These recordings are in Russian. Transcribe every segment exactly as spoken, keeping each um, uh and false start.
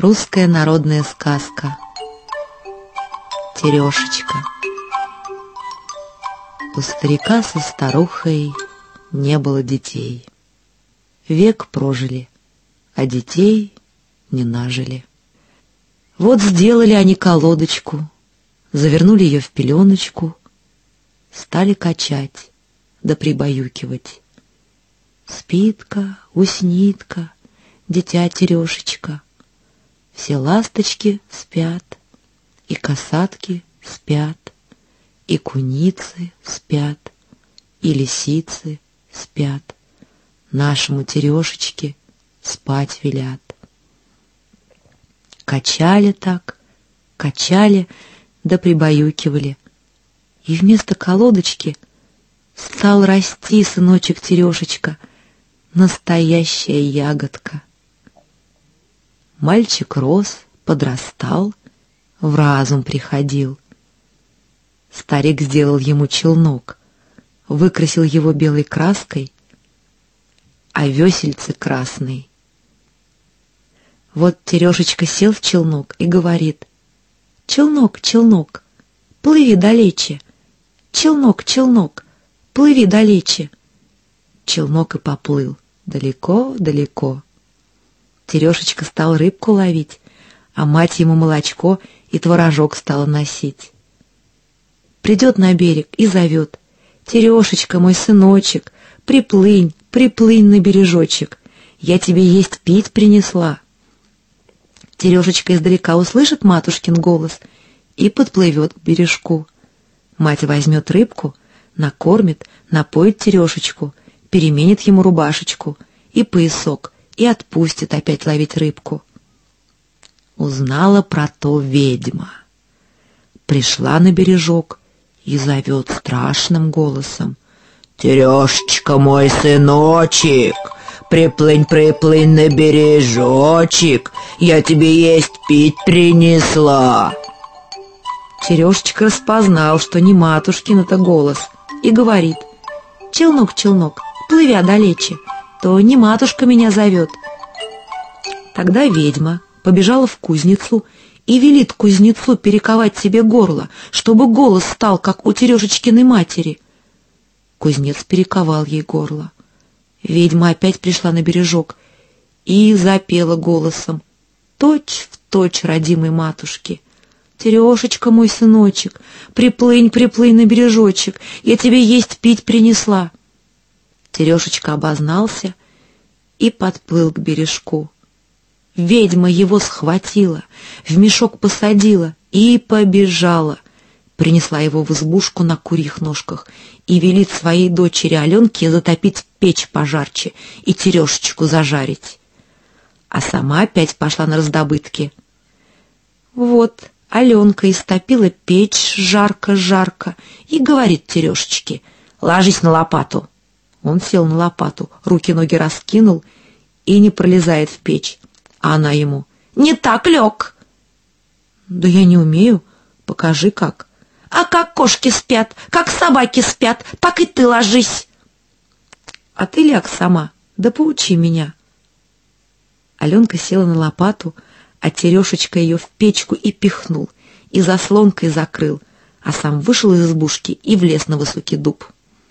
Русская народная сказка. Терешечка. У старика со старухой не было детей. Век прожили, а детей не нажили. Вот сделали они колодочку, завернули ее в пеленочку, стали качать да прибаюкивать. Спит-ка, уснит-ка, дитя Терешечка. Все ласточки спят, и косатки спят, и куницы спят, и лисицы спят. Нашему Терешечке спать велят. Качали так, качали, да прибаюкивали. И вместо колодочки стал расти сыночек Терешечка, настоящая ягодка. Мальчик рос, подрастал, в разум приходил. Старик сделал ему челнок, выкрасил его белой краской, а весельце красной. Вот Терешечка сел в челнок и говорит: «Челнок, челнок, плыви далече! Челнок, челнок, плыви далече!» Челнок и поплыл далеко-далеко. Терешечка стал рыбку ловить, а мать ему молочко и творожок стала носить. Придет на берег и зовет: «Терешечка, мой сыночек, приплынь, приплынь на бережочек, я тебе есть пить принесла». Терешечка издалека услышит матушкин голос и подплывет к бережку. Мать возьмет рыбку, накормит, напоит Терешечку, переменит ему рубашечку и поясок и отпустит опять ловить рыбку. Узнала про то ведьма. Пришла на бережок и зовет страшным голосом: «Терешечка, мой сыночек, приплынь, приплынь на бережочек, я тебе есть пить принесла». Терешечка распознал, что не матушкин это голос, и говорит: «Челнок, челнок, плывя далече, то не матушка меня зовет». Тогда ведьма побежала в кузницу и велит кузнецу перековать себе горло, чтобы голос стал, как у Терешечкиной матери. Кузнец перековал ей горло. Ведьма опять пришла на бережок и запела голосом, точь в точь родимой матушки: «Терешечка, мой сыночек, приплынь, приплынь на бережочек, я тебе есть пить принесла». Терешечка обознался и подплыл к бережку. Ведьма его схватила, в мешок посадила и побежала. Принесла его в избушку на курьих ножках и велит своей дочери Аленке затопить печь пожарче и Терешечку зажарить. А сама опять пошла на раздобытки. Вот Аленка истопила печь жарко-жарко и говорит Терешечке: «Ложись на лопату». Он сел на лопату, руки-ноги раскинул и не пролезает в печь. А она ему: «Не так лег». «Да я не умею, покажи как». «А как кошки спят, как собаки спят, так и ты ложись». «А ты ляг сама, да поучи меня». Аленка села на лопату, а Терешечка ее в печку и пихнул, и заслонкой закрыл, а сам вышел из избушки и влез на высокий дуб.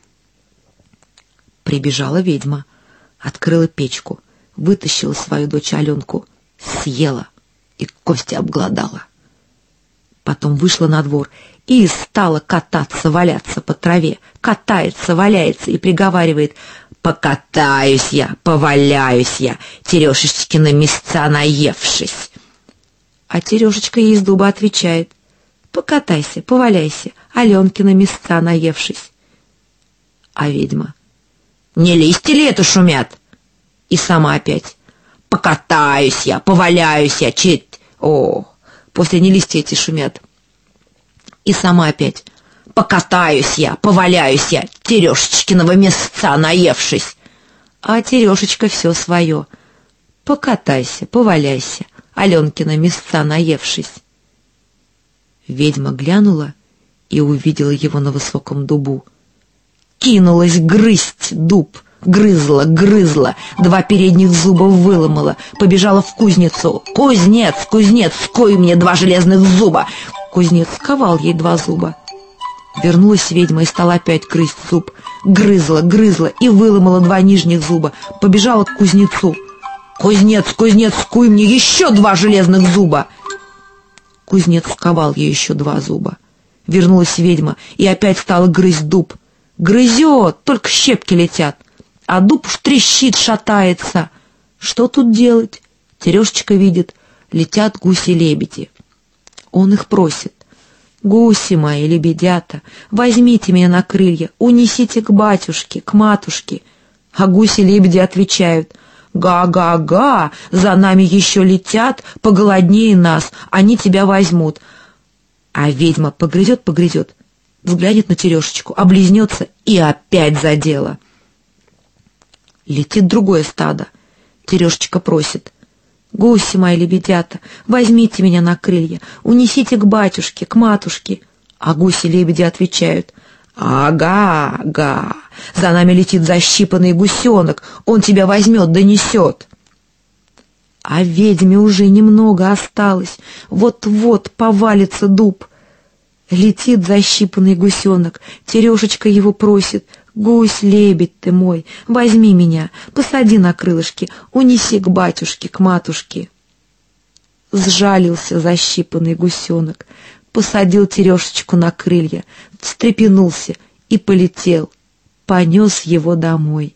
Прибежала ведьма, открыла печку, вытащила свою дочь Аленку, съела и кости обглодала. Потом вышла на двор и стала кататься, валяться по траве, катается, валяется и приговаривает: «Покатаюсь я, поваляюсь я, Терешечкина мясца наевшись». А Терешечка ей из дуба отвечает: «Покатайся, поваляйся, Аленкина мясца наевшись». А ведьма: «Не листья ли это шумят?» И сама опять: «Покатаюсь я, поваляюсь я, чит...» О, после не листья эти шумят. И сама опять: «Покатаюсь я, поваляюсь я, Терешечкиного мясца наевшись». А Терешечка все свое: «Покатайся, поваляйся, Аленкина мясца наевшись». Ведьма глянула и увидела его на высоком дубу. Кинулась грызть дуб, Грызла, грызла, два передних зуба выломала, побежала в кузницу. «Кузнец, кузнец, скуй мне два железных зуба!» Кузнец сковал ей два зуба. Вернулась ведьма и стала опять грызть зуб. Грызла, грызла и выломала два нижних зуба, побежала к кузнецу. «Кузнец, кузнец, скуй мне еще два железных зуба!» Кузнец сковал ей еще два зуба. Вернулась ведьма и опять стала грызть дуб. Грызет, только щепки летят, а дуб уж трещит, шатается. Что тут делать? Терешечка видит, летят гуси-лебеди. Он их просит: «Гуси мои, лебедята, возьмите меня на крылья, унесите к батюшке, к матушке». А гуси-лебеди отвечают: «Га-га-га, за нами еще летят, поголоднее нас, они тебя возьмут». А ведьма погрызет-погрызет, взглянет на Терешечку, облизнется и опять за дело. Летит другое стадо. Терешечка просит: «Гуси мои, лебедята, возьмите меня на крылья, унесите к батюшке, к матушке». А гуси-лебеди отвечают: «Ага-ага, за нами летит защипанный гусенок, он тебя возьмет, донесет». А ведьме уже немного осталось, вот-вот повалится дуб. Летит защипанный гусенок, Терешечка его просит: «Гусь, лебедь ты мой, возьми меня, посади на крылышки, унеси к батюшке, к матушке». Сжалился защипанный гусенок, посадил Терешечку на крылья, встрепенулся и полетел, понес его домой.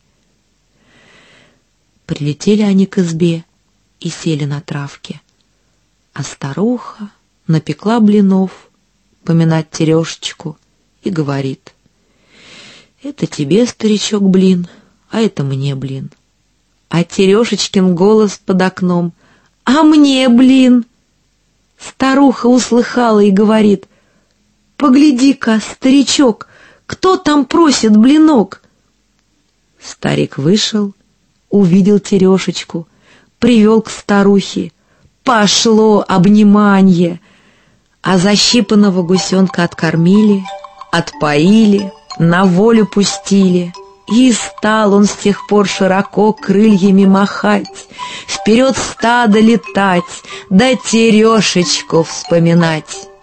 Прилетели они к избе и сели на травке, а старуха напекла блинов поминать Терешечку и говорит: «Это тебе, старичок, блин, а это мне блин». А Терешечкин голос под окном: «А мне блин». Старуха услыхала и говорит: «Погляди-ка, старичок, кто там просит блинок?» Старик вышел, увидел Терешечку, привел к старухе. Пошло обниманье, а защипанного гусенка откормили, отпоили, на волю пустили. И стал он с тех пор широко крыльями махать, вперед стада летать, да Терешечку вспоминать.